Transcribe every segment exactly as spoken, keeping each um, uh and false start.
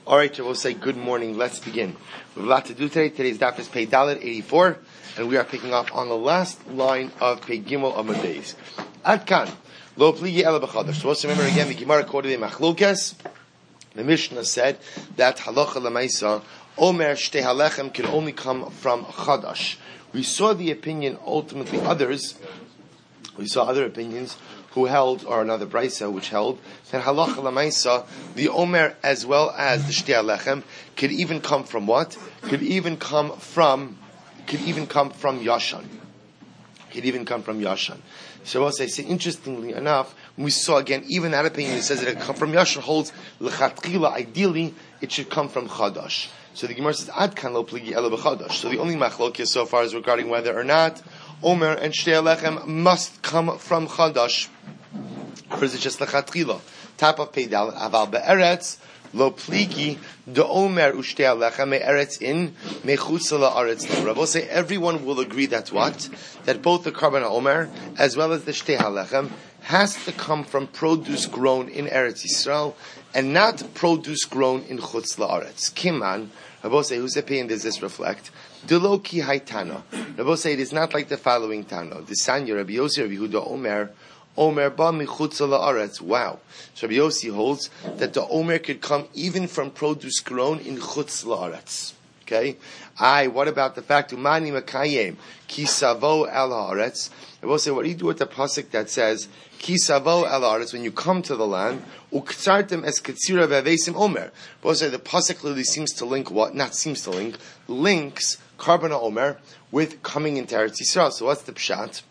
All right, so we'll say good morning. Let's begin. We have a lot to do today. Today's daf is Pei Dalet eighty-four, and we are picking up on the last line of Pei Gimel Amud Beis. Ad kan lo pligi ela b'chadash. So let's remember again the Gemara quoted in Machlokes. The Mishnah said that halacha l'maisa omer shtei halechem can only come from chadash. We saw the opinion ultimately others. We saw other opinions who held, or another brisa which held, that halacha l'maisa, the omer as well as the shtei halechem could even come from what? Could even come from, could even come from yashan. Could even come from yashan. So I'll say, say, interestingly enough, we saw again, even that opinion that says that it could come from yashan holds l'chatchila, ideally, it should come from chadash. So the Gemara says, ad kan lo pligi ela b'chadash. So the only machlokes so far is regarding whether or not omer and shtei halechem must come from chadash. Or is it just l'chatchila? Top of Peidal, aval be'eretz, lo pligi, the omer ushtei halechem me'eretz in, mechutz la'aretz. Rabbi will say everyone will agree that what? That both the karban omer, as well as the shtei halechem, has to come from produce grown in Eretz Yisrael, and not produce grown in chutz la'aretz. Kiman, Rabbi will say, whose opinion does this reflect? Delo ki haytana. Rabbi will say it is not like the following Tano. The Sanya, Rabbi Yossi, Rabbi Yehuda, Omer, Omer ba michutz la'aretz. Wow. So Rabbi Yossi holds that the Omer could come even from produce grown in chutz la'aretz. Okay? I, what about the fact, Umani makayem, ki savo el haaretz? I will say, what do you do with the pasuk that says, ki savo el haaretz, when you come to the land, uktsartem es katsira ve'avesim omer? I will say, the pasuk clearly seems to link what? Not seems to link, links karbana omer with coming into Eretz Yisrael. So what's the pshat?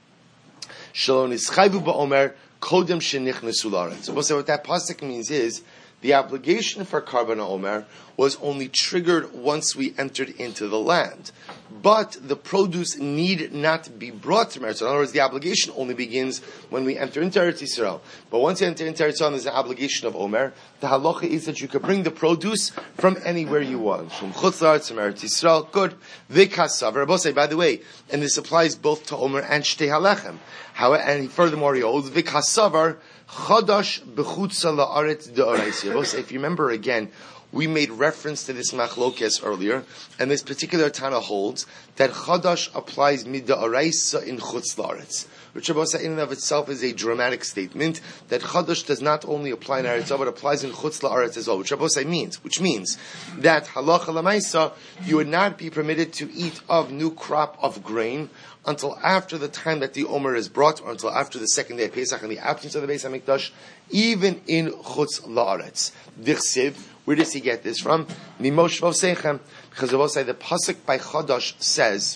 Shalom ischayvu ba'omer kodem shenichnesu la'aretz. So we'll say, what that pasuk means is, the obligation for Karban Omer was only triggered once we entered into the land. But the produce need not be brought to Eretz Yisrael. In other words, the obligation only begins when we enter into Eretz Yisrael. But once you enter into Eretz Yisrael, there's an obligation of Omer. The halacha is that you can bring the produce from anywhere you want. From Chutz La'aretz, from Eretz Yisrael. Good. V'kasav. Rabbi say, by the way, and this applies both to Omer and Shtei Halechem. How, and furthermore, he holds, V'kasavar, Chadash b'chutza la'aretz de'oraisa. If you remember again, we made reference to this machlokes earlier, and this particular Tana holds that Chadash applies mid'oraisa in chutz la'aretz, which in and of itself is a dramatic statement that Chadash does not only apply in Eretz, but applies in chutz la'aretz as well. Which Rabbi means, which means that halacha l'maisa, you would not be permitted to eat of new crop of grain until after the time that the Omer is brought, or until after the second day of Pesach, in the absence of the Beis HaMikdash, even in chutz la'aretz. Dichsiv, where does he get this from? Mimosh v'osechem, because the pasuk by Chadash says,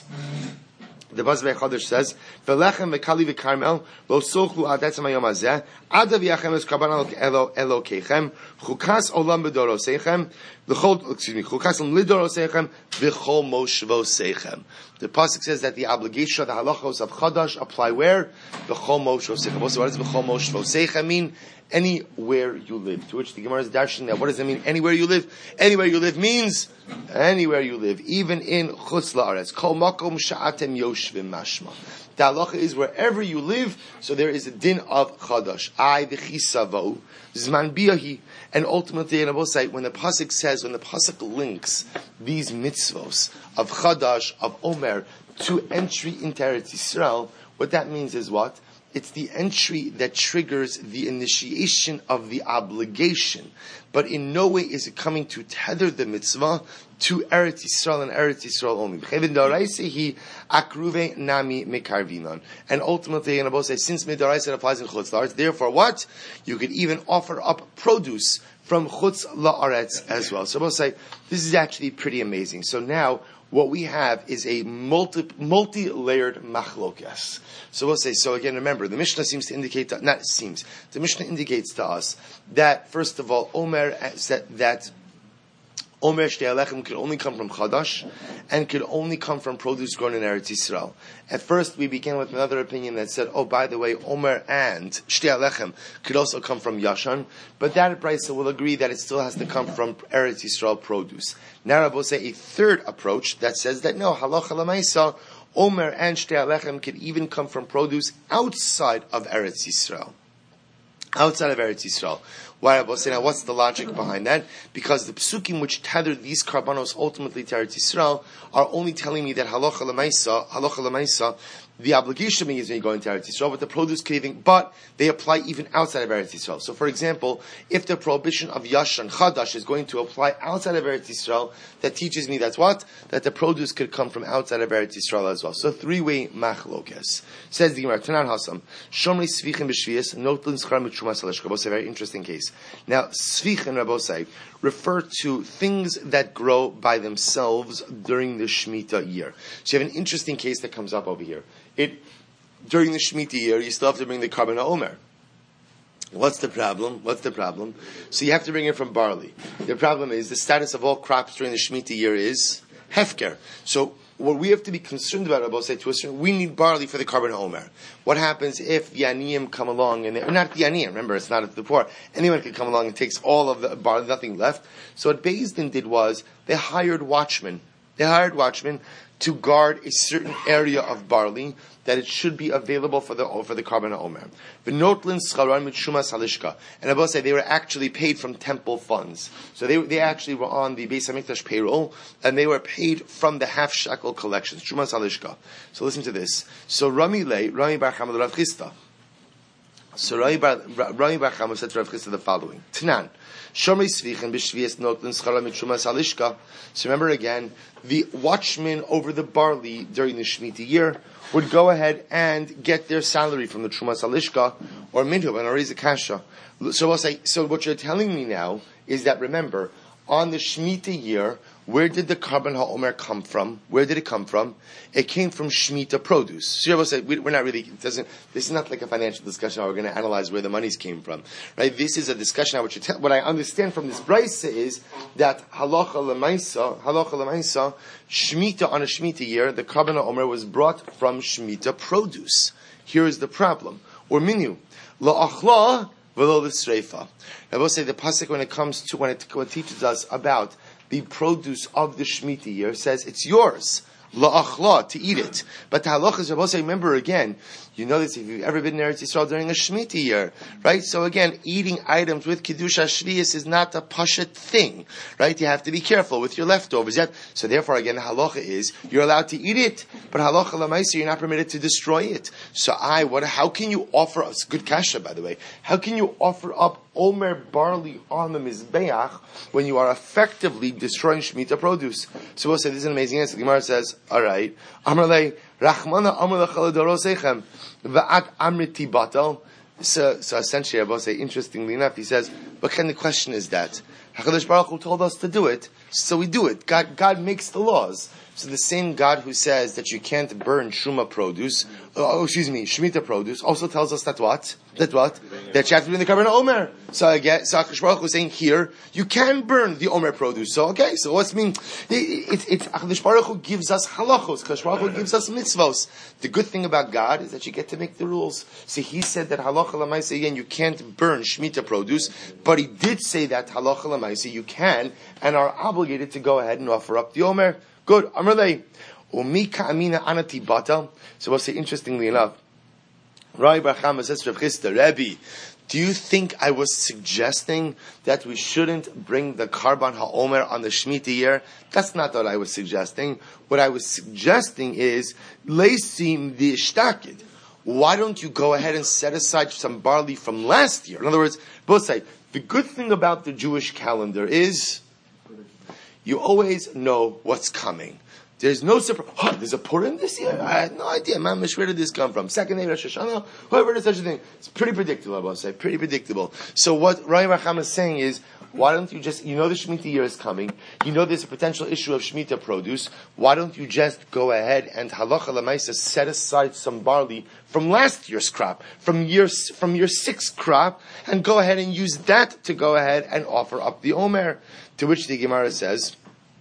the pasuk by Chadash says, "V'lechem v'kali v'karmel lo sochlu adetzem hayom hazeh adav yachem es karban elo elokechem chukas olam b'dorosechem v'chol excuse me chukas olam lidorosechem v'chol moshvosechem." The pasuk says that the obligation of the halachos of Chadash apply where? V'chol moshvosechem. Also, what does v'chol moshvosechem mean? Anywhere you live. To which the Gemara is dashing that. What does it mean? Anywhere you live. Anywhere you live means anywhere you live, even in chutz la'aretz. Kol makom sha'atem yoshvim mashma. The halacha is wherever you live, so there is a din of chadash. I v'chisavo zman biyahi, and ultimately, and I will say, when the pasuk says, when the pasuk links these mitzvos of chadash, of omer, to entry into Eretz Yisrael, what that means is what? It's the entry that triggers the initiation of the obligation. But in no way is it coming to tether the mitzvah to Eretz Yisrael and Eretz Yisrael only. And ultimately, and I will say, since midaraisa applies in chutz la'aretz, therefore what? You could even offer up produce from chutz la'aretz as well. So I will say, this is actually pretty amazing. So now, what we have is a multi, multi-layered machlokes. So we'll say, so again, remember, the Mishnah seems to indicate, that, not seems, the Mishnah indicates to us that, first of all, Omer, that, that Omer shtei halechem could only come from Chadash, and could only come from produce grown in Eretz Yisrael. At first, we began with another opinion that said, oh, by the way, Omer and shtei halechem could also come from Yashan, but that brisa will agree that it still has to come from Eretz Yisrael produce. Now, I will say a third approach that says that no, halacha l'maisa, Omer and shtei halechem could even come from produce outside of Eretz Yisrael. Outside of Eretz Yisrael. Why Rabbi say now? What's the logic behind that? Because the psukim which tether these karbanos ultimately to Eretz Yisrael are only telling me that halacha l'maisa, halacha l'maisa, the obligation is when you go into Eretz Yisrael, but the produce craving, but they apply even outside of Eretz Yisrael. So, for example, if the prohibition of Yashan Chadash is going to apply outside of Eretz Yisrael, that teaches me that's what? That the produce could come from outside of Eretz Yisrael as well. So, three-way machlokes. Says the Gemara, Tanan Hasam, Shomri Svichim B'Shvias, Notlin Schar Mitchumas Aleshka. Rabosai, very interesting case. Now, Svich and Rabosai refer to things that grow by themselves during the Shemitah year. So, you have an interesting case that comes up over here. It during the Shemitah year, you still have to bring the Karban HaOmer. What's the problem? What's the problem? So you have to bring it from barley. The problem is the status of all crops during the Shemitah year is hefker. So what we have to be concerned about, Rabbi say to us, we need barley for the Karban HaOmer. What happens if the Aniyim come along and they, not the Aniyim? Remember, it's not the poor. Anyone can come along and takes all of the barley, nothing left. So what Beis Din did was they hired watchmen. They hired watchmen to guard a certain area of barley that it should be available for the for the Karban HaOmer. V'notlin scharan mitchumas halishka. And I will say they were actually paid from temple funds. So they they actually were on the Beis HaMikdash payroll, and they were paid from the half shekel collections. Chumas halishka. So listen to this. So Rami Lei, Rami Bar Chama Rav Chisda. So Rami Bar Chama said to Rav Chisda the following: Tanan. Shomri Svichen b'Shvias Notlin Schara Mitchumas Halishka. So remember again, the watchmen over the barley during the Shemitah year would go ahead and get their salary from the Trumas Halishka or Minhu and Ariza Kasha. So we'll say, so what you're telling me now is that remember, on the Shemitah year, where did the Karban HaOmer come from? Where did it come from? It came from Shemitah produce. So you will say, we're not really, it doesn't, this is not like a financial discussion how we're going to analyze where the monies came from. Right? This is a discussion how what you tell, what I understand from this brisa is that halacha l'maisa, halacha l'maisa, Shemitah on a Shemitah year, the Karban HaOmer was brought from Shemitah produce. Here is the problem. Or minu, la'achla v'lo l'sreifa. I will say the pasuk when it comes to, when it, when it teaches us about the produce of the Shemitah year says it's yours, la'achla, to eat it. But the halacha is, Rabbi say, remember again, you know this if you've ever been in Eretz Yisrael during a Shemitah year, right? So again, eating items with Kiddush HaShviyas is not a pashat thing, right? You have to be careful with your leftovers. Yet, so therefore again, the halacha is, you're allowed to eat it, but halacha l'maisa, you're not permitted to destroy it. So I, what, how can you offer us, good kasha by the way, how can you offer up Omer barley on the Mizbeach when you are effectively destroying Shemitah produce? So we'll say, this is an amazing answer. The Gemara says, alright, Amrlei, Rachmana Amr L'chaladorosechem, Va'at Amriti Batal. So, so essentially, I will say, interestingly enough, he says, what kind of question is that? HaKadosh Baruch Hu told us to do it, so we do it. God, God makes the laws. So the same God who says that you can't burn Shuma produce, oh, excuse me, Shemitah produce, also tells us that what? That what? That you have to bring the Karban HaOmer. So again, so HaKadosh Baruch Hu is saying here, you can burn the Omer produce. So okay, so what's mean? It's it, it, HaKadosh Baruch Hu gives us halachos. HaKadosh Baruch Hu gives us mitzvos. The good thing about God is that you get to make the rules. So he said that halacha l'maisa, again, you can't burn Shemitah produce, but he did say that halacha l'maisa, you can, and are obligated to go ahead and offer up the Omer. Good. Amrlei. Umika amina anati bata. So we'll say, interestingly enough, Rabbi Bar Chama says to Rav Chisda, Rebbe, do you think I was suggesting that we shouldn't bring the Karban HaOmer on the Shemitah year? That's not what I was suggesting. What I was suggesting is, leisim v'ishtakid. Why don't you go ahead and set aside some barley from last year? In other words, both say, the good thing about the Jewish calendar is, you always know what's coming. There's no surprise. Oh, there's a Purim this year? I had no idea. Mamish, where did this come from? Second day Rosh Hashanah? Whoever does such a thing. It's pretty predictable, I will say. Pretty predictable. So what Rabbi Bar Chama is saying is, why don't you just, you know the Shemitah year is coming, you know there's a potential issue of Shemitah produce, why don't you just go ahead and halacha l'maisa set aside some barley from last year's crop, from year, from your sixth crop, and go ahead and use that to go ahead and offer up the Omer. To which the Gemara says,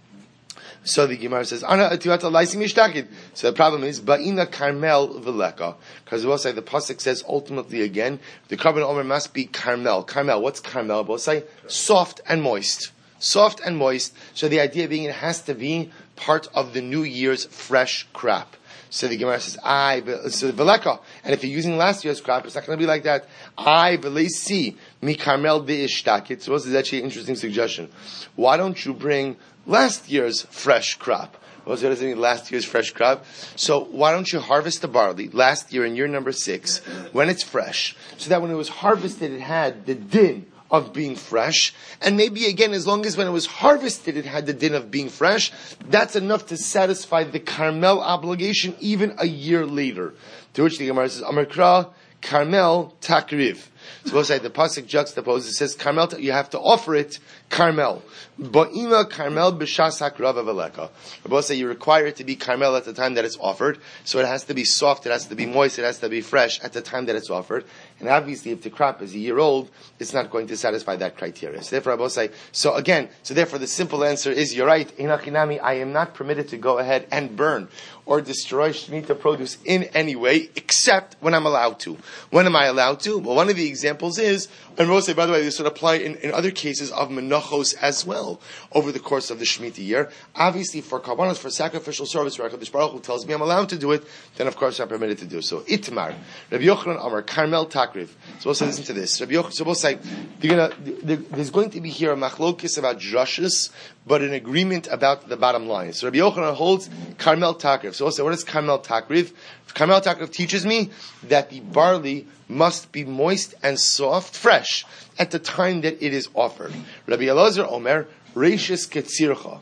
so the Gemara says, Ana atiwata laisi mishtakid. So the problem is, Ba'ina Carmel Veleka. Because we'll say, the Pasuk says ultimately again, the Karban HaOmer must be Carmel. Carmel, what's Carmel? We'll say, soft and moist. Soft and moist. So the idea being it has to be part of the New Year's fresh crop. So the Gemara says, I, so Veleka. And if you're using last year's crop, it's not going to be like that. I, Velesi, Mi Carmel Be'ishtakit. So this is actually an interesting suggestion. Why don't you bring last year's fresh crop? What does it mean, last year's fresh crop? So why don't you harvest the barley last year in year number six when it's fresh, so that when it was harvested it had the din of being fresh, and maybe again, as long as when it was harvested it had the din of being fresh, that's enough to satisfy the Carmel obligation even a year later. To which the Gemara says, Amar Kra, Carmel Takriv. So we'll say the pasuk juxtaposes. It says Carmel. You have to offer it Carmel. Ba'ima Carmel b'shas hakrav avaleka. We'll say you require it to be Carmel at the time that it's offered. So it has to be soft. It has to be moist. It has to be fresh at the time that it's offered. And obviously, if the crop is a year old, it's not going to satisfy that criteria. So therefore, I will say. So again, so therefore, the simple answer is you're right. Inachinami, I am not permitted to go ahead and burn or destroy Shemitah produce in any way, except when I'm allowed to. When am I allowed to? Well, one of the examples is, and we'll say, by the way, this would apply in, in other cases of menachos as well, over the course of the Shemitah year. Obviously, for karbanos, for sacrificial service, where HaKadosh Baruch Hu tells me I'm allowed to do it, then of course I'm permitted to do so. Itmar, Rabbi Yochanan Amar, Carmel Takriv. So we'll say, listen to this. Rabbi Yochanan, so we'll say, gonna, there's going to be here a machlokis about drushes, but an agreement about the bottom line. So Rabbi Yochanan holds Carmel Takriv. So we'll say, what is Carmel Takriv? Carmel Takriv teaches me that the barley must be moist and soft, fresh, at the time that it is offered. Rabbi Elazar Omer, Reishis Ketzircha.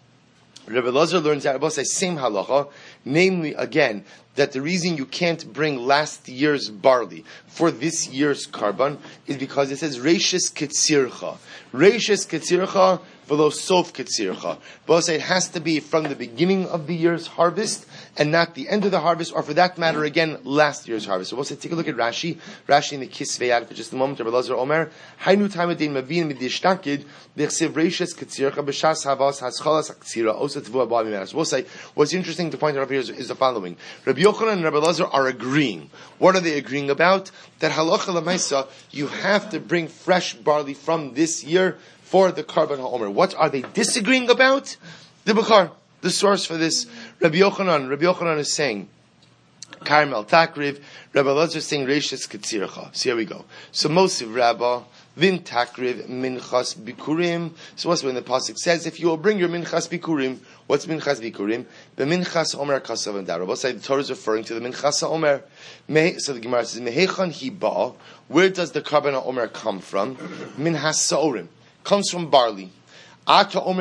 Rabbi Elazar learns that about the same halacha, namely, again, that the reason you can't bring last year's barley for this year's carbon is because it says Reishis Ketzircha. Reishis Ketzircha v'lo sof Ketzircha. But it has to be from the beginning of the year's harvest and not the end of the harvest, or for that matter, again, last year's harvest. So we'll say, take a look at Rashi. Rashi in the Kisvei Yad for just a moment. Rabbi Elazar Omer, Hainu Taimadein Mavin Midishtakid, Dechsev Reishis Ketzircha B'shas Havas Haschalas Ketzira Osa Tvua Ba'ami Manas. We'll say, what's interesting to point out here is, is the following. Rabbi Yochanan and Rabbi Elazar are agreeing. What are they agreeing about? That halacha l'maisa, you have to bring fresh barley from this year for the Karban HaOmer. What are they disagreeing about? The Bukhar, the source for this. Rabbi Yochanan, Rabbi Yochanan is saying, Carmel Takriv, Rabbi Elazar is saying, Reishis Ketzircha. So here we go. So Mosiv Rabbah, Vin Takriv, Minchas Bikurim. So what's when the pasuk says, if you will bring your Minchas Bikurim, what's Minchas Bikurim? The Minchas Omer Kasav and Darabah. So the Torah is referring to the Minchas Omer. So the Gemara says, Mehechan Hiba. Where does the Karban Omer come from? Minchas Sa'orim. Comes from barley. You're saying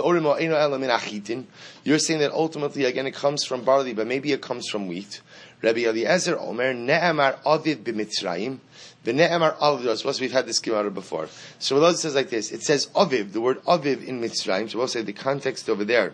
that ultimately, again, it comes from barley, but maybe it comes from wheat. Rabbi Eliezer Omer, Ne'emar Aviv b'Mitzrayim, v'Ne'emar Aviv. We've had this Gemara before. So Rabbi says like this. It says Aviv, the word Aviv in Mitzrayim. So we'll say the context over there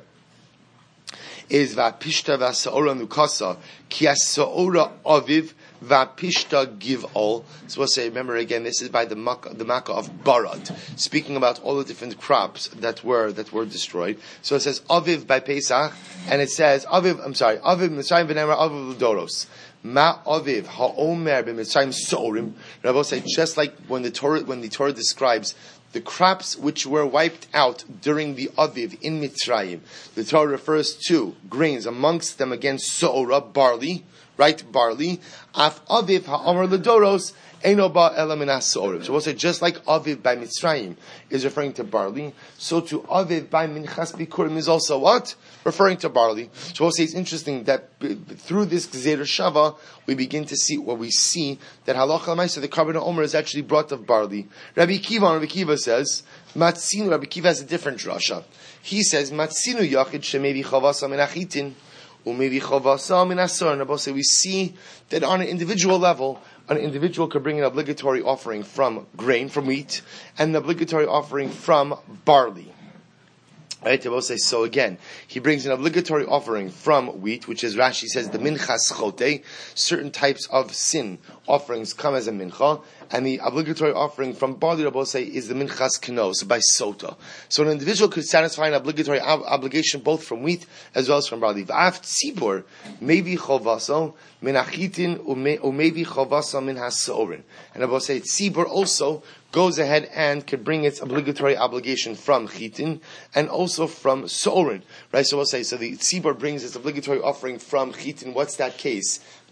is Va'pishta v'Sa'ora Nukasa, Ki Sa'ora Aviv Va'pishta Giv'ol. So we'll say, remember again, this is by the Makkah, the Makkah of Barad, speaking about all the different crops that were that were destroyed. So it says Aviv by Pesach, and it says Aviv. I'm sorry, Aviv Mitzrayim v'Nemar Aviv L'Doros. Ma Aviv Ha'omer b'Mitzrayim So'orim. Rabbi say, just like when the Torah when the Torah describes the crops which were wiped out during the Aviv in Mitzrayim, the Torah refers to grains, amongst them again So'ora, barley, right, barley. Af Aviv ha'amar l'doros eino ba ela min ha'so'orim. So we'll say, just like Aviv by Mitzrayim is referring to barley, so to Aviv by Minchas Bikurim is also what? Referring to barley. So we'll say it's interesting that through this Gzeira Shava, we begin to see what we see, that halacha l'maisa, the Karban HaOmer is actually brought of barley. Rabbi Kiva, Rabbi Kiva says, Matzinu, Rabbi Kiva has a different drasha. He says, Matzinu yachid shemevi chavasa min achitin, umevi chavasa min asor. And Rabbi say, we see that on an individual level, an individual could bring an obligatory offering from grain, from wheat, and an obligatory offering from barley. Right? Rabbi say, so again, he brings an obligatory offering from wheat, which is Rashi says the minchas chote. Certain types of sin offerings come as a mincha, and the obligatory offering from barley, Rabbi say, is the minchas knos by sota. So an individual could satisfy an obligatory ob- obligation both from wheat as well as from barley. V'af tzibor maybe chovaso min achitin umaybe chovaso min hasorin. And Rabbi say tzibor also goes ahead and can bring its obligatory obligation from chitin and also from so'orin. Right? So we'll say, so the tzibor brings its obligatory offering from chitin. What's that case?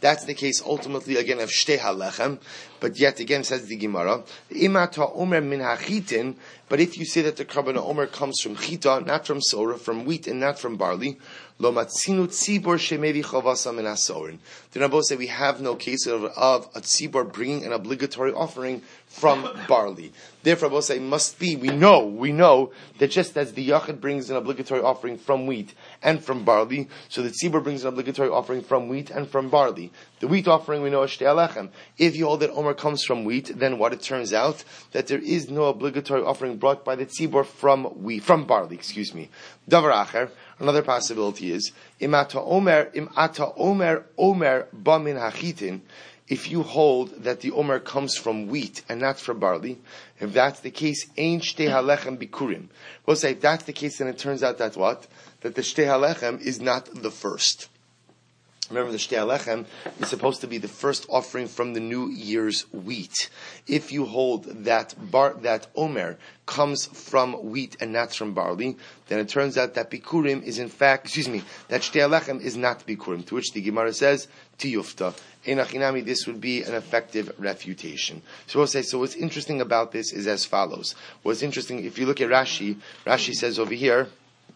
that's the case ultimately again of shtei halechem. But yet again says the Gemara, imata omer min hachitin. But if you say that the Karban Omer comes from chita, not from sora, from wheat and not from barley, lo matzinu tzibor shemevi chavasa min hasorin. The Rabbi say we have no case of, of a tzibor bringing an obligatory offering from barley. Therefore, Rabbi say must be. We know, we know that just as the yachid brings an obligatory offering from wheat and from barley, so the tzibor brings an obligatory offering from wheat and from barley. The wheat offering we know is shtei halechem. If you hold that Omer comes from wheat, then what it turns out that there is no obligatory offering brought by the tzibor from wheat, from barley. Excuse me. Davar acher. Another possibility is imata omer imata omer omer ba min hachitin. If you hold that the omer comes from wheat and not from barley, if that's the case, ein shtei halechem bikurim. We'll say if that's the case, then it turns out that what? That the shtei halechem is not the first. Remember, the shtei halechem is supposed to be the first offering from the new year's wheat. If you hold that bar, that omer comes from wheat and not from barley, then it turns out that bikurim is in fact, excuse me, that shtei halechem is not bikurim. To which the Gemara says, tiyufta. Einachinami, this would be an effective refutation. So we'll say, so what's interesting about this is as follows. What's interesting, if you look at Rashi, Rashi says over here,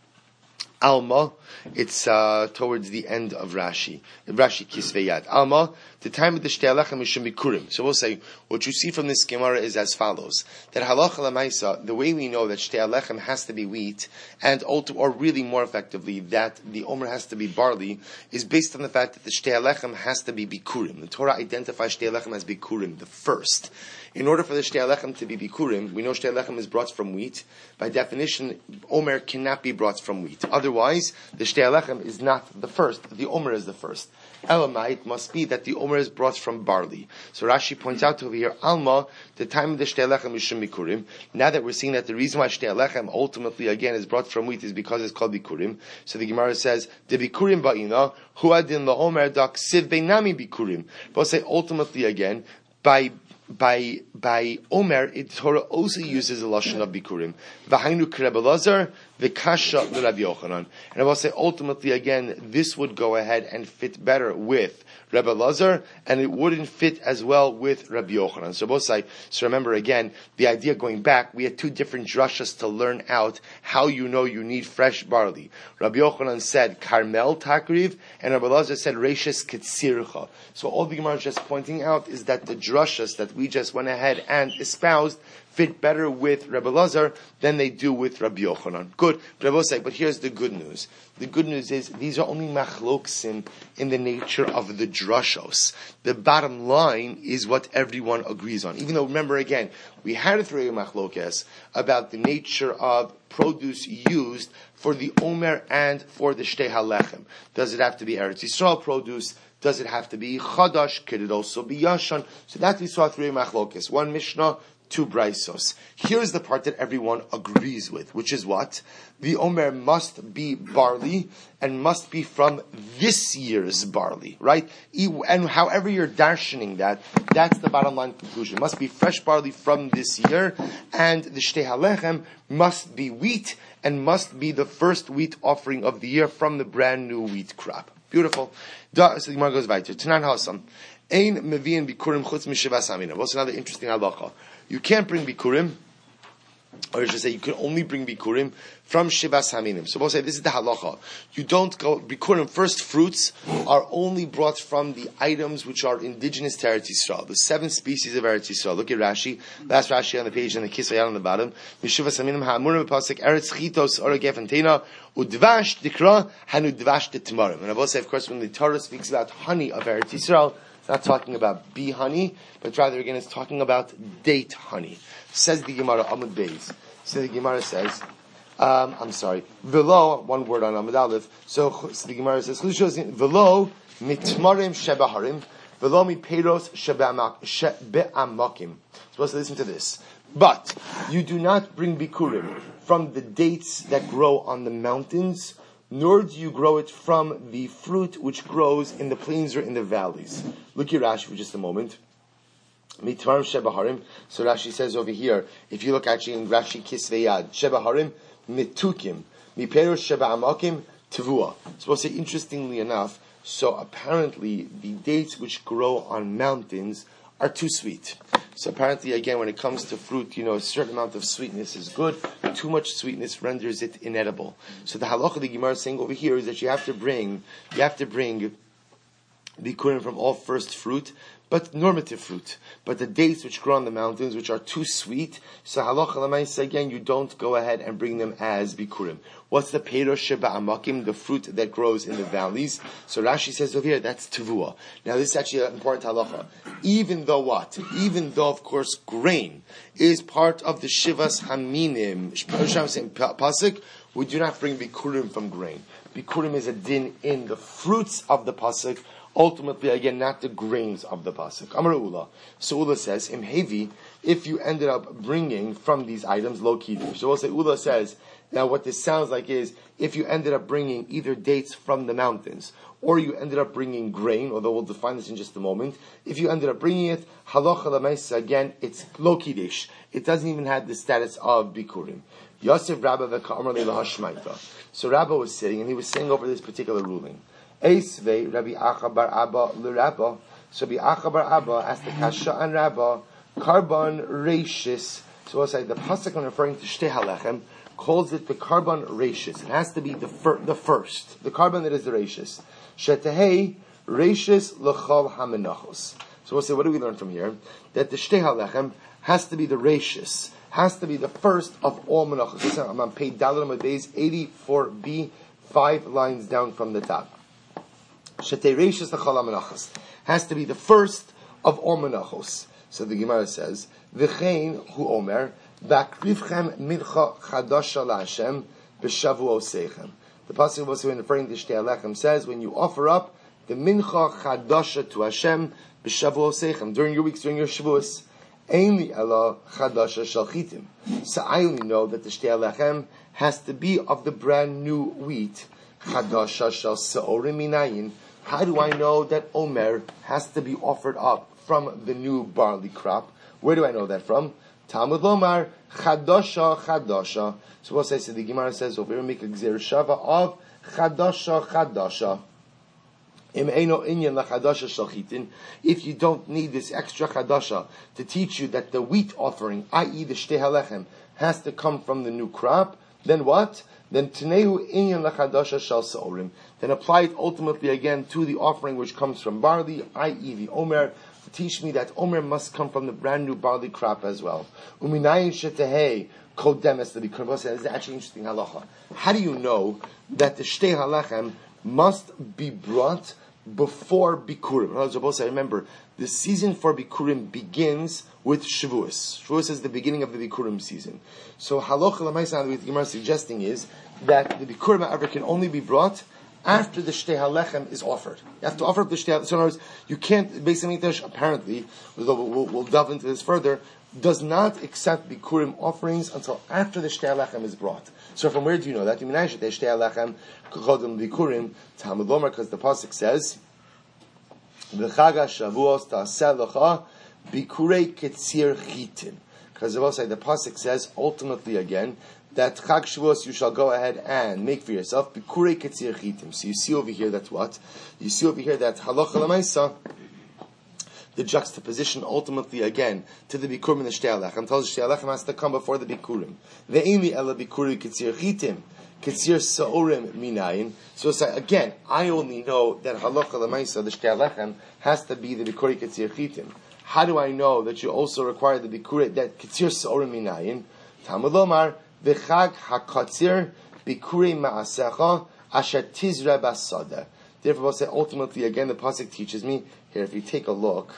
Alma, it's uh, towards the end of Rashi. Rashi Kisveyad. Alma, the time of the shtei halechem is shemikurim. So we'll say, what you see from this Gemara is as follows. That halacha lemaisa, the way we know that shtei halechem has to be wheat, and or really more effectively, that the omer has to be barley, is based on the fact that the shtei halechem has to be bikurim. The Torah identifies shtei halechem as bikurim, the first. In order for the shtei halechem to be bikurim, we know shtei halechem is brought from wheat. By definition, omer cannot be brought from wheat. Otherwise, the shtei halechem is not the first. The omer is the first. Elamai, it must be that the omer is brought from barley. So Rashi points out over here, Alma, the time of the shtei halechem is shem bikurim. Now that we're seeing that the reason why shtei halechem ultimately again is brought from wheat is because it's called bikurim. So the Gemara says, the bikurim ba'ina, huadin la omer dak siv beinami bikurim. But I'll say ultimately again, by By by Omer, it Torah also uses a lashon of bikurim. V'hainu k'Rebbe Lazar v'kasha l'Rabbi Yochanan. And I will say ultimately again, this would go ahead and fit better with Rebbe Lazar, and it wouldn't fit as well with Rabbi Yochanan. So both say. So remember again, the idea going back, we had two different drashas to learn out how you know you need fresh barley. Rabbi Yochanan said Carmel takriv, and Rebbe Lazar said Reishes Ketzircha. So all the Gemara is just pointing out is that the drashas that we just went ahead and espoused fit better with Rebbe Lazar than they do with Rabbi Yochanan. Good. But, say, but here's the good news. The good news is these are only machloksim in the nature of the drashos. The bottom line is what everyone agrees on. Even though, remember again, we had a three machlokes about the nature of produce used for the omer and for the shtei halechem. Does it have to be Eretz Yisrael produce? Does it have to be chadash? Could it also be yashan? So that we saw three machlokes. One Mishnah, two braisos. Here's the part that everyone agrees with, which is what? The omer must be barley and must be from this year's barley, right? And however you're darshaning that, that's the bottom line conclusion. It must be fresh barley from this year, and the shtei halechem must be wheat and must be the first wheat offering of the year from the brand new wheat crop. Beautiful. So the Gemara goes weiter. Tanan Hasam. Ein mevi'in bikurim chutz mishivas hamina. What's another interesting halacha? You can't bring bikurim, or I should say, you can only bring bikurim from shivas haminim. So we'll say this is the halacha. You don't go bikurim. First fruits are only brought from the items which are indigenous to Eretz Yisrael. The seven species of Eretz Yisrael. Look at Rashi. Last Rashi on the page and the kisvayat on the bottom. Mishivas haminim ha'amurim pasuk Eretz chitos oragef antena udvash dikra hanu dvash detmarim. And I will say, of course, when the Torah speaks about honey of Eretz Yisrael, it's not talking about bee honey, but rather again it's talking about date honey. Says the Gemara Amud Beis. So the Gemara says, um, I'm sorry, velo, one word on Amud Aleph. So, so the Gemara says, velo mitmarim shebaharim, velo miperos shebe'amakim. Supposed to listen to this. But you do not bring bikurim from the dates that grow on the mountains, nor do you grow it from the fruit which grows in the plains or in the valleys. Look at Rashi for just a moment. Mitmarim shebaharim. So Rashi says over here, if you look actually in Rashi Kisveyad, shebaharim mitukim, miperos sheba'amakim tevua. So we'll say, interestingly enough, So apparently, the dates which grow on mountains are too sweet. So apparently, again, when it comes to fruit, you know, a certain amount of sweetness is good. Too much sweetness renders it inedible. So the halacha the Gemara is saying over here is that you have to bring, you have to bring bikurim from all first fruit, but normative fruit. But the dates which grow on the mountains, which are too sweet, so halacha l'maisa, again, you don't go ahead and bring them as bikurim. What's the peiros sheba amakim, the fruit that grows in the valleys? So Rashi says over here, that's tevua. Now this is actually an important halacha. Even though what? Even though, of course, grain is part of the shivas haminim, pasuk, we do not bring bikurim from grain. Bikurim is a din in the fruits of the pasuk, ultimately, again, not the grains of the pasuk. Amar Ula. So Ula says, Im hevi, if you ended up bringing from these items, low kiddush. So we'll say, Ula says, now what this sounds like is, if you ended up bringing either dates from the mountains, or you ended up bringing grain, although we'll define this in just a moment, if you ended up bringing it, halacha l'maisa, again, it's low kiddush. It doesn't even have the status of bikurim. Yosef Rabba v'ka'amar le'la hashmaita. So Rabba was sitting, and he was saying over this particular ruling. Eisvei Rabbi Acha bar Abba l'Rabba. So Rabbi Acha bar Abba asked the kasha and Rabba, carbon reishis. So we'll say the pasuk when referring to shtei halechem calls it the carbon reishis. It has to be the fir- the first, the carbon that is the reishis. Shetehei reishis l'chol hamenachos. So we'll say, what do we learn from here? That the shtei halechem has to be the reishis, has to be the first of all menachos. I'm on page Dalet Days eighty-four b, five lines down from the top. Shetei reishis l'chol hamenachos has to be the first of all menachos. So the Gemara says, V'chein hu omer, V'akrivchem mincha chadasha la'Hashem b'shavuo seichem. The pasuk was referring to Shtei Halechem says, when you offer up the mincha chadasha to Hashem b'shavuo seichem, during your weeks, during your shavuos, ein li ela chadasha shel chitim. So I only know that the Shtei Halechem has to be of the brand new wheat, chadasha shel se'orim minayin. How do I know that Omer has to be offered up from the new barley crop? Where do I know that from? Talmud Lomar, Chadasha, Chadasha. So what I say, the Gemara says over here, make a Gzer Shava of Chadasha, Chadasha. Im eino inyan la Chadasha shalchitin. If you don't need this extra Chadasha to teach you that the wheat offering, that is the Shtei Halechem, has to come from the new crop, then what? Then Tneu inyan la Chadasha shal Sa'orim. Then apply it ultimately again to the offering which comes from barley, that is the Omer, to teach me that Omer must come from the brand new barley crop as well. Uminayin shetehei kodemes the bikurim. This is actually interesting halacha. How do you know that the Shtei Halechem must be brought before bikurim? I remember, the season for bikurim begins with Shavuos. Shavuos is the beginning of the bikurim season. So halacha l'maisa, what the Gemara is suggesting is that the bikurim, however, can only be brought after the Shtei Halechem is offered. You have to offer up the Shtei Halechem. So in other words, you can't, basically, apparently, we'll, we'll, we'll delve into this further, does not accept bikurim offerings until after the Shtei Halechem is brought. So from where do you know that? Because the pasuk says, "V'chaga Shavuos ta'aseh lecha bikurei ketzir chitim." Because the pasuk says ultimately again that Chag Shavuos you shall go ahead and make for yourself bikurei ketzir chitim. So you see over here that what? You see over here that halacha l'maisa, the juxtaposition ultimately again to the bikurim and the Shtei Halechem tells the Shtei Halechem has to come before the bikurim. Ve'ini ela bikurei ketzir chitim ketzir sa'orim minayin. So it's like, again, I only know that halacha l'maisa the Shtei Halechem has to be the bikurei ketzir chitim. How do I know that you also require the bikurei that ketzir sa'orim minayin? Talmud Lomar v'chag hakatzir bikurei ma'asecha asher tizra basada. Therefore, we'll say ultimately again the pasuk teaches me here. If you take a look,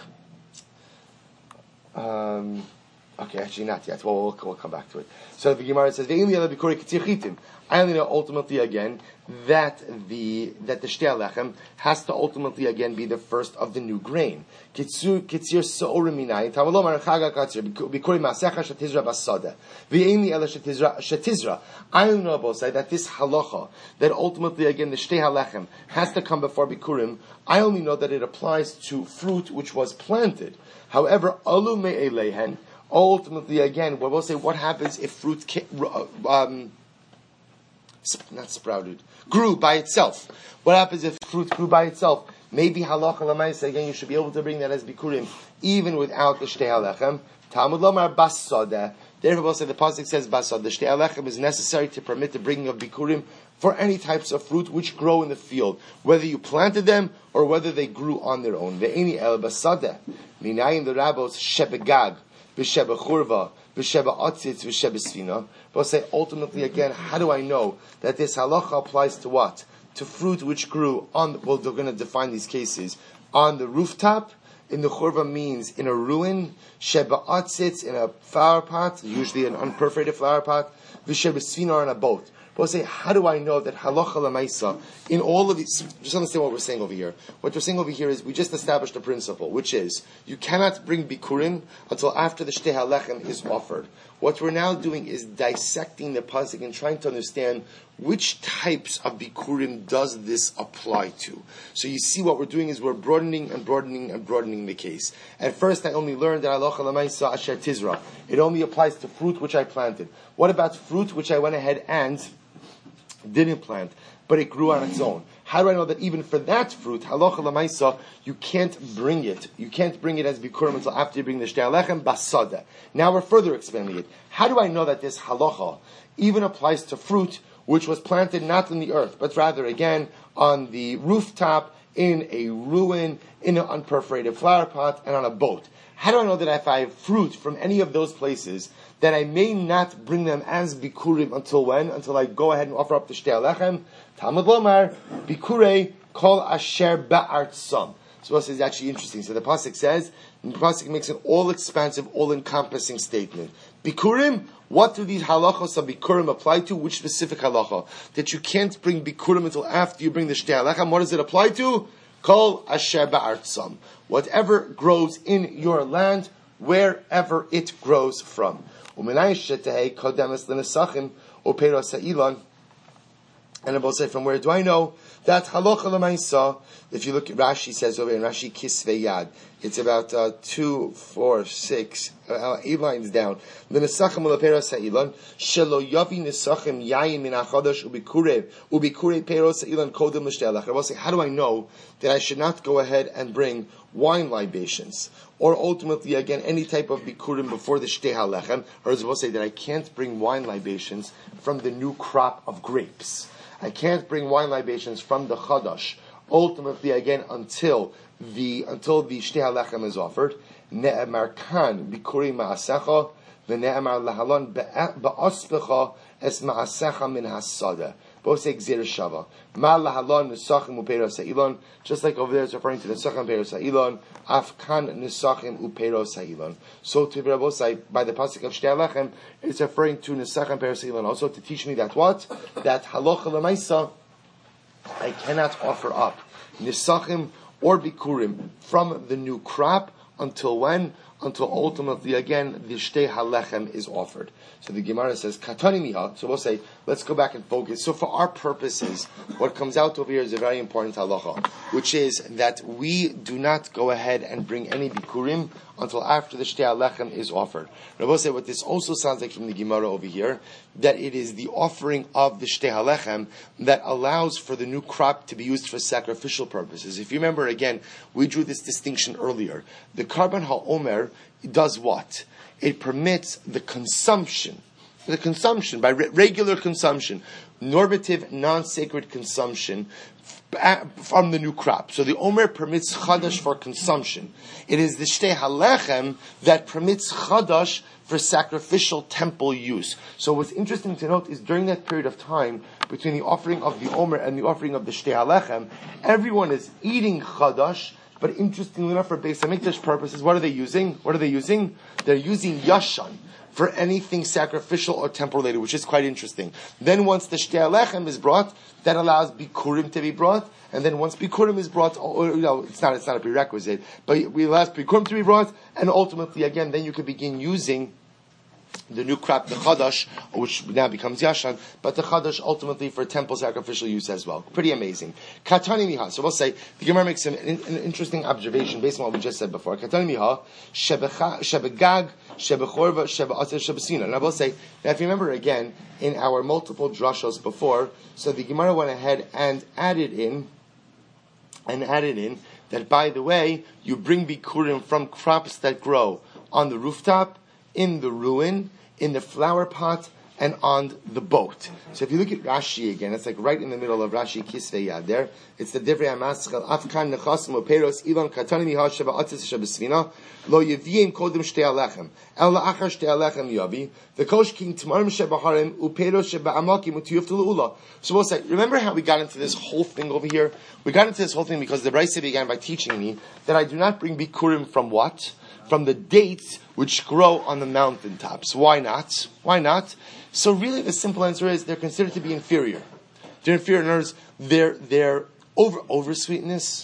um, okay, actually not yet. Well, we'll, we'll come back to it. So the Gemara says, I only know ultimately again that the that the Shtei Halechem has to ultimately again be the first of the new grain. Kitzur kitzir sa'orim minayin. Tamalomar chaga katzir bikuri masecha shetizra basada. V'eini ela shetizra shetizra. I only know both sides that this halacha that ultimately again the Shtei Halechem has to come before bikurim. I only know that it applies to fruit which was planted. However, alu me'elehen. Ultimately again, we'll say what happens if fruit. Um, sp- not sprouted, grew by itself. What happens if fruit grew by itself? Maybe halacha l'maisa, again, you should be able to bring that as bikurim, even without the shtei halechem. Talmud lomar bas sadeh. Therefore, the pasuk says bas sadeh. The shtei halechem is necessary to permit the bringing of bikurim for any types of fruit which grow in the field, whether you planted them or whether they grew on their own. Ve'eni el bas sadeh. Minayin the rabbos shebegag, v'shebe churva, v'shebe atzitz, v'shebe sfina. But say ultimately again, how do I know that this halacha applies to what? To fruit which grew on, well, they're going to define these cases, on the rooftop, in the churva means in a ruin, sheba atzitz, in a flower pot, usually an unperforated flower pot, v'sheba sfina, on a boat. But say, how do I know that halacha l'maisa, in all of these, just understand what we're saying over here. What we're saying over here is, we just established a principle, which is, you cannot bring bikurim until after the shtei halechem is offered. What we're now doing is dissecting the pasuk and trying to understand which types of bikurim does this apply to. So you see what we're doing is we're broadening and broadening and broadening the case. At first I only learned that halacha l'maisa asher tizra. It only applies to fruit which I planted. What about fruit which I went ahead and didn't plant, but it grew on its own? How do I know that even for that fruit, halacha l'maisa, you can't bring it? You can't bring it as bikurim until after you bring the shtei halechem basada. Now we're further expanding it. How do I know that this halacha even applies to fruit which was planted not in the earth, but rather again on the rooftop, in a ruin, in an unperforated flower pot, and on a boat? How do I know that if I have fruit from any of those places, that I may not bring them as bikurim until when? Until I go ahead and offer up the shtei halechem. Talmud lomar, bikurei kol asher ba'artzam. So this is actually interesting. So the pasuk says, the pasuk makes an all-expansive, all-encompassing statement. Bikurim, what do these halachos of bikurim apply to? Which specific halacha? That you can't bring bikurim until after you bring the shtei halechem. What does it apply to? Kol asher ba'artzam. Whatever grows in your land, wherever it grows from. And I will say, from where do I know that halacha l'maisa? If you look at Rashi, says over in Rashi Kisvei Yad, it's about uh, two, four, six, uh, eight lines down. L'nesachem u'leperos ha'ilon shelo yavi nesachem yayin min ha'chadash ubikurev ubikure peros ha'ilon kodem l'shtei halechem. I will say, how do I know that I should not go ahead and bring wine libations, or ultimately again any type of bikurim before the shtei halechem? Or as I will say, that I can't bring wine libations from the new crop of grapes. I can't bring wine libations from the chadash. Ultimately, again, until the until the shtei halechem is offered. Ne'emar kan bikuri ma'asecha v'ne'emar lahalon ba'aspecha es ma'asecha min hasada. Both say gzir shava. Ma lahalon nesachim uperos ha'ilon. Just like over there, it's referring to nesachim uperos ha'ilon. Afkan nesachim uperos ha'ilon. So to Rabosai, by the pasuk of shtei halechem, it's referring to nesachim uperos ha'ilon. Also to teach me that what? That halacha l'maisa, I cannot offer up nesachim or bikurim from the new crop until when? Until ultimately, again, the shtei halechem is offered. So the Gemara says, Katani miha. So we'll say, let's go back and focus. So for our purposes, what comes out over here is a very important halacha, which is that we do not go ahead and bring any bikurim until after the shtei halechem is offered. Rabbi say, what this also sounds like from the Gemara over here, that it is the offering of the shtei halechem that allows for the new crop to be used for sacrificial purposes. If you remember, again, we drew this distinction earlier. The Karban HaOmer does what? It permits the consumption, the consumption, by re- regular consumption, normative, non-sacred consumption from the new crop. So the Omer permits chadash for consumption. It is the shtei halechem that permits chadash for sacrificial temple use. So what's interesting to note is during that period of time between the offering of the Omer and the offering of the shtei halechem, everyone is eating chadash. But interestingly enough, for Beis Hamikdash purposes, what are they using? What are they using? They're using yashan for anything sacrificial or temple related, which is quite interesting. Then once the shtei halechem is brought, that allows bikurim to be brought, and then once bikurim is brought, or, you know, it's not it's not a prerequisite, but we allow bikurim to be brought, and ultimately, again, then you can begin using the new crop, the chadash, which now becomes yashan, but the chadash ultimately for temple sacrificial use as well. Pretty amazing. Katani miha. So we'll say the Gemara makes an, an interesting observation based on what we just said before. Katani miha shebegag shebechorva shebeatzah shebesina. And I will say now, if you remember again in our multiple drashos before, so the Gemara went ahead and added in and added in that by the way you bring bikurim from crops that grow on the rooftop, in the ruin, in the flower pot, and on the boat. So if you look at Rashi again, it's like right in the middle of Rashi Kisvei Yad there. It's the Divrei HaMaschal, Afkan nechasim operos ilan katani miha sheva atzis shebesvina lo yeviyim kodem shtei alechem el la'achar shtei alechem yavi v'kosh king tmarim shebaharim uperos shebe'amakim utiyuftu le'ula. So we'll say, remember how we got into this whole thing over here? We got into this whole thing because the Brisa began by teaching me that I do not bring bikurim from what? From the dates which grow on the mountaintops. Why not? Why not? So really the simple answer is they're considered to be inferior. They're inferior in other words, they're, they're over, over sweetness.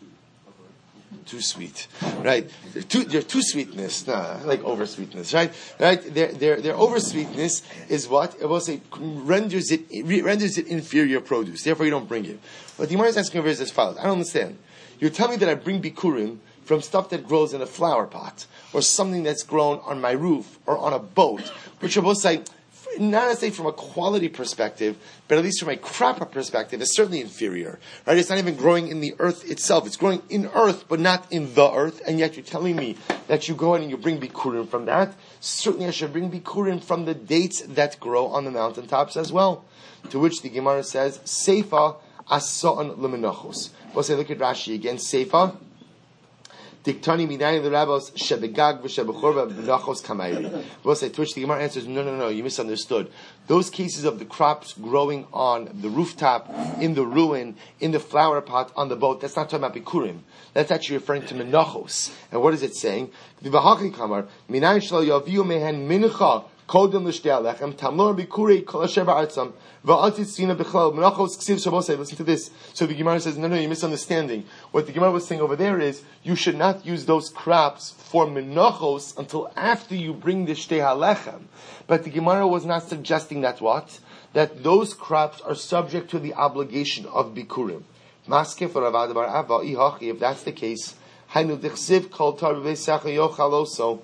Too sweet. Right? They're too, they're too sweetness. Nah, like over sweetness, right? Right? Their, their, their over sweetness is what? It will say, renders it, it renders it inferior produce. Therefore you don't bring it. But the Gemara is asking over is as follows. I don't understand. You're telling me that I bring bikurim from stuff that grows in a flower pot, or something that's grown on my roof, or on a boat, which are both say, not to say from a quality perspective, but at least from a crop perspective, is certainly inferior. Right? It's not even growing in the earth itself. It's growing in earth, but not in the earth, and yet you're telling me that you go in and you bring bikurim from that. Certainly I should bring bikurim from the dates that grow on the mountaintops as well. To which the Gemara says, Seifa as-sa'an lemenachos. We'll say, look at Rashi again, Seifa. Diktani minayim the rabbis shebegag v'shebechorva v'nachos kamayri. We'll say, to which the Gemara answers, no, no, no, you misunderstood. Those cases of the crops growing on the rooftop, in the ruin, in the flower pot, on the boat, that's not talking about bikurim. That's actually referring to menachos. And what is it saying? V'vahachli kamar, minayim shlo yaviu mehen mincha kodem l'shtei alechem, tamlor bikurei kol asher ba'artzam, v'altit sina b'chlal, menachos ksiv shabosei. Listen to this. So the Gemara says, no, no, you're misunderstanding. What the Gemara was saying over there is, you should not use those crops for menachos until after you bring the shtei alechem. But the Gemara was not suggesting that what? That those crops are subject to the obligation of bikurim. Maske for Ravad bar Ava, ihachi, if that's the case, hainu dichsiv kol tar b'veisacha yochaloso.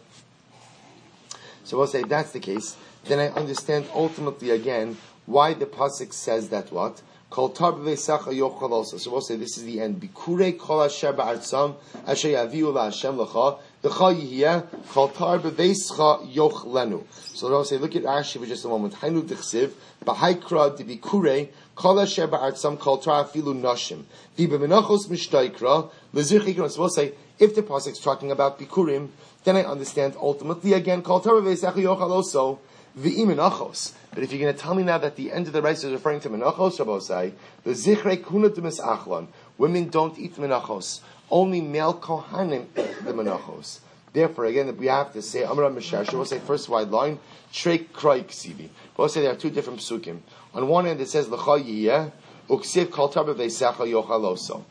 So we'll say if that's the case, then I understand ultimately again why the pasuk says that what? Kol tar b'veisacha yochaloso. So we'll say this is the end. Bikurei kol asher ba'artzam asher yaviu la'Hashem l'cha l'cha yihiyah kol tar b'veischa yochlenu. So we'll say look at Rashi for just a moment. Hainu dichsiv b'haikra di bikurei kol asher ba'artzam kol tar afilu nashim v'bemenachos mishtaikra l'zir chikron. So we'll say if the pasuk is talking about bikurim, then I understand ultimately again kol tar b'veisacha yochaloso v'imenachos. But if you're going to tell me now that the end of the rice is referring to menachos, Rabbosai, the zichrei kunatum achlon, women don't eat menachos. Only male kohanim eat the menachos. Therefore, again, we have to say, Amar Mishash, we'll say first wide line, trei kroi ksivi. We'll say there are two different psukim. On one end it says, l'cha yiyeh, uksiv kol tar b'veisacha yochaloso.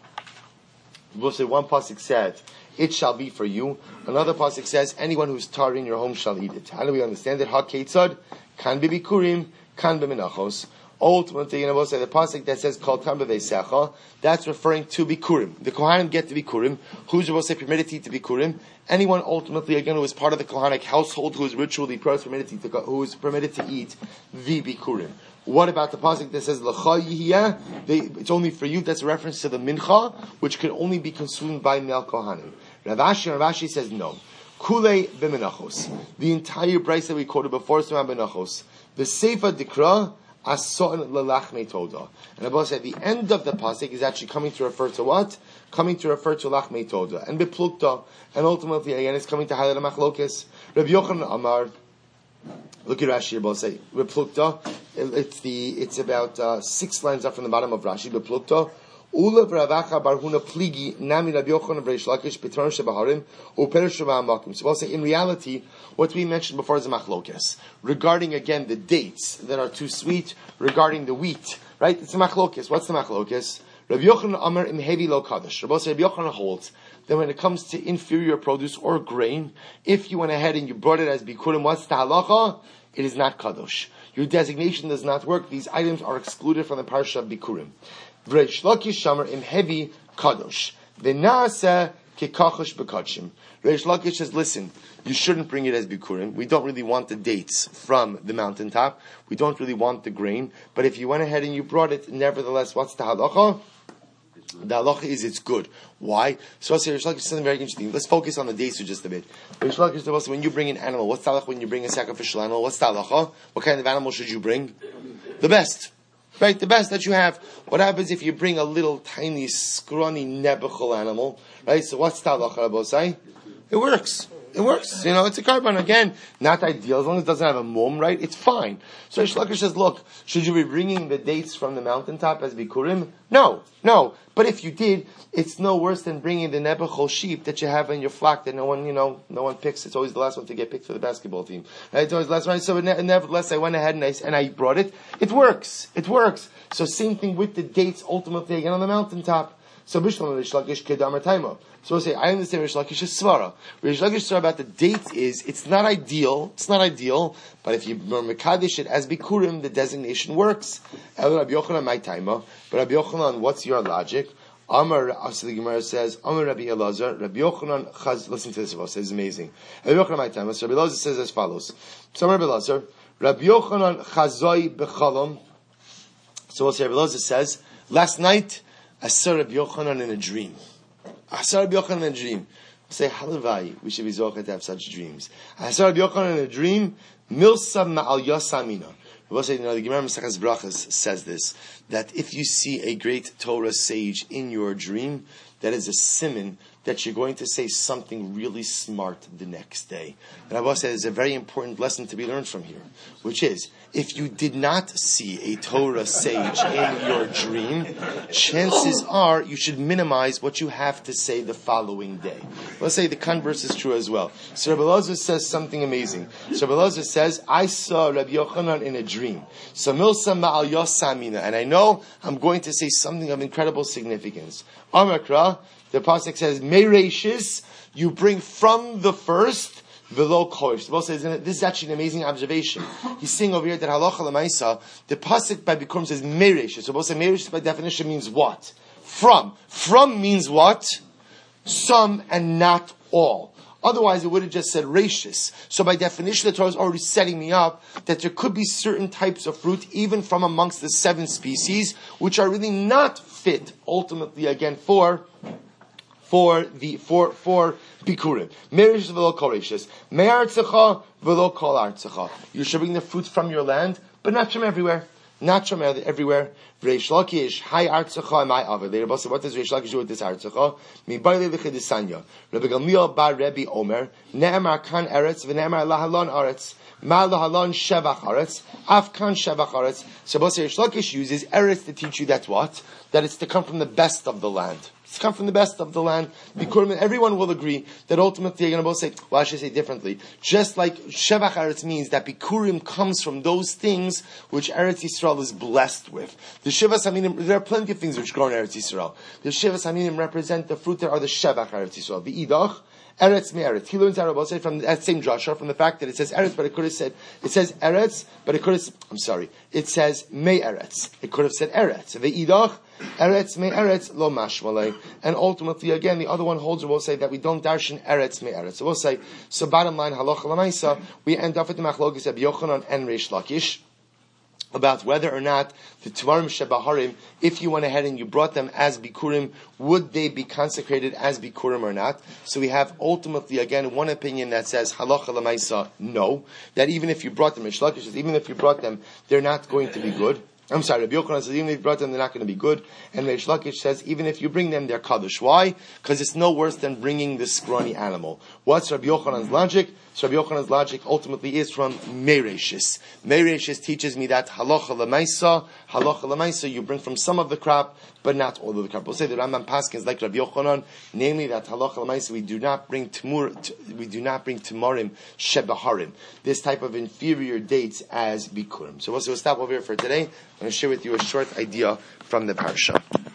We'll say one pasuk said, it shall be for you. Another pasuk says, anyone who's tar in your home shall eat it. How do we understand it? Ha ketzad, kan be bikurim, kan be menachos. Ultimately, you know, we'll say the pasuk that says kol tar b'veisacha, that's referring to bikurim. The kohanim get to bikurim. Who's supposed to say permitted to eat the bikurim? Anyone ultimately, again, who is part of the kohanic household, who is ritually permitted to eat, who is permitted to eat the bikurim. What about the pasuk that says l'cha yihiyah? It's only for you. That's a reference to the mincha, which can only be consumed by male kohanim. Rav Ashi, Rav Ashi says no. Kulei b'menachos. The entire brayse that we quoted before is about menachos. The seifa dikra ason lelachmei toda. And Abba said the end of the pasuk is actually coming to refer to what? Coming to refer to lachmei toda and beplukta. And ultimately, again, it's coming to highlight a machlokes. Rabbi Yochanan Amar. Look at Rashi. Abba say beplukta. It's the. It's about uh, six lines up from the bottom of Rashi. Beplukta. Ulav Ravacha Barhuna Pligi Nami Rabbi Yochanan Reish Lakish Petron Shebaharim Uperish Makim. So I'll say in reality, what we mentioned before is a machlokes regarding again the dates that are too sweet, regarding the wheat. Right? It's a machlokes. What's the machlokes? Rabbi Yochanan Amar im heavy lo kadosh. Rabbi Yochanan holds that when it comes to inferior produce or grain, if you went ahead and you brought it as bikurim, what's the halacha? It is not kadosh. Your designation does not work. These items are excluded from the parsha of bikurim. Reish Lakish Amar im heavy kadosh. V'nasa kekachosh bekachim. Reish Lakish says, listen, you shouldn't bring it as bikurim. We don't really want the dates from the mountaintop. We don't really want the grain. But if you went ahead and you brought it, nevertheless, what's the halacha? The halacha is it's good. Why? So I'll say Reish Lakish is something very interesting. Let's focus on the dates for just a bit. Reish Lakish says, when you bring an animal, what's the halacha when you bring a sacrificial animal? What's the halacha? What kind of animal should you bring? The best. Right, the best that you have. What happens if you bring a little tiny, scrawny, nebuchal animal? Right, so what's the halacha, Rabbi Osai? It works. It works. You know, it's a carbon. Again, not ideal. As long as it doesn't have a mum, right? It's fine. So Reish Lakish says, look, should you be bringing the dates from the mountaintop as bikurim? No. No. But if you did, it's no worse than bringing the nebuchal sheep that you have in your flock that no one, you know, no one picks. It's always the last one to get picked for the basketball team. Right? It's always the last one. So nevertheless, I went ahead and I, and I brought it. It works. It works. So same thing with the dates ultimately again on the mountaintop. So Bishlam Reish Lakish Kedamar Taima. So we'll say, I understand Reish Lakish's svara. Reish Lakish's svara about the dates is, it's not ideal, it's not ideal, but if you mekadesh it as bikurim, the designation works. El Rabbi Yochanan my taima. But Rabbi Yochanan, what's your logic? Amar, so the Gemara says, Amar Rabbi Elazar, Rabbi Yochanan chaz, listen to this, it's amazing. Rabbi Yochanan my taima. So Rabbi Elazar says as follows. So Rabbi Elazar, Rabbi Yochanan chazoi bechalom. So we'll say, Rabbi Elazar says, last night, I saw Rabbi Yochanan in a dream. I saw Rabbi Yochanan in a dream. I say, halavai, we should be zocheh to have such dreams. I saw Rabbi Yochanan in a dream, milsa ma'al yasamina. We'll say, you know, the Gemara Mesachas Brachas says this, that if you see a great Torah sage in your dream, that is a siman that you're going to say something really smart the next day. And Abba said there's a very important lesson to be learned from here, which is, if you did not see a Torah sage in your dream, chances are you should minimize what you have to say the following day. Let's say the converse is true as well. So Rabbi Elazar says something amazing. So Rabbi Elazar says, I saw Rabbi Yochanan in a dream. So milsa ma'al yosamina, and I know I'm going to say something of incredible significance. Amakra, the pasuk says, Meireshis, you bring from the first, velo kosh. The pasuk says, this is actually an amazing observation. He's saying over here that halacha l'maisa, the pasuk by Bikurim says Meireshis. So the pasuk says Meireshis by definition means what? From. From means what? Some and not all. Otherwise, it would have just said rashis. So by definition, the Torah is already setting me up that there could be certain types of fruit, even from amongst the seven species, which are really not fit, ultimately, again, for for the for for bikurim. Merish v'lo kol rashis. Me'artzecha v'lo kol artzecha. You should bring the fruit from your land, but not from everywhere. Not from everywhere. Reish Lakish, hi artzecha, my ava. Later, what does Reish Lakish do with this artzecha? Mi baile v'chidisanya. Rabbi Gamliel bar Rebbe Omer, ne'emar kan eretz, v'ne'emar lahalon eretz. Ma lahalon shevach eretz, af kan shevach eretz. So Reish Lakish uses eretz to teach you that what? That it's to come from the best of the land. It's come from the best of the land. Bikurim, everyone will agree that ultimately you're going to both say, well, I should say differently. Just like Shevach Eretz means that Bikurim comes from those things which Eretz Yisrael is blessed with. The Shivas Haminim, there are plenty of things which grow in Eretz Yisrael. The Shivas Haminim represent the fruit that are the Shevach Eretz Yisrael. The Idach, Eretz me'eretz. He learns Arab say from that same drasha, from the fact that it says Eretz, but it could have said, it says Eretz, but it could have, I'm sorry, it says me'eretz. It could have said Eretz. The Idach, Eretz me'eretz lo mashmalei. And ultimately, again, the other one holds, will say that we don't darshan Eretz me'eretz. So we'll say, so bottom line, halacha l'maisa, we end up with the machlokes of Yochanan and Reish Lakish, about whether or not the Tvarim Shebaharim, if you went ahead and you brought them as Bikurim, would they be consecrated as Bikurim or not? So we have ultimately, again, one opinion that says, Halacha l'maisa, no. That even if you brought them, Reish Lakish says, even if you brought them, they're not going to be good. I'm sorry, Rabbi Yochanan says, even if you brought them, they're not going to be good. And Reish Lakish says, even if you bring them, they're Kaddish. Why? Because it's no worse than bringing this scrawny animal. What's Rabbi Yochanan's logic? So Rabbi Yochanan's logic ultimately is from Meireshis. Meireshis teaches me that halacha l'maisa, halacha l'maisa, you bring from some of the crop, but not all of the crop. We'll say the Rambam Paskins like Rabbi Yochanan, namely that halacha l'maisa, we do not bring timur, t- we do not bring timurim shebaharim, this type of inferior dates as bikurim. So we'll, so we'll stop over here for today. I'm going to share with you a short idea from the parsha.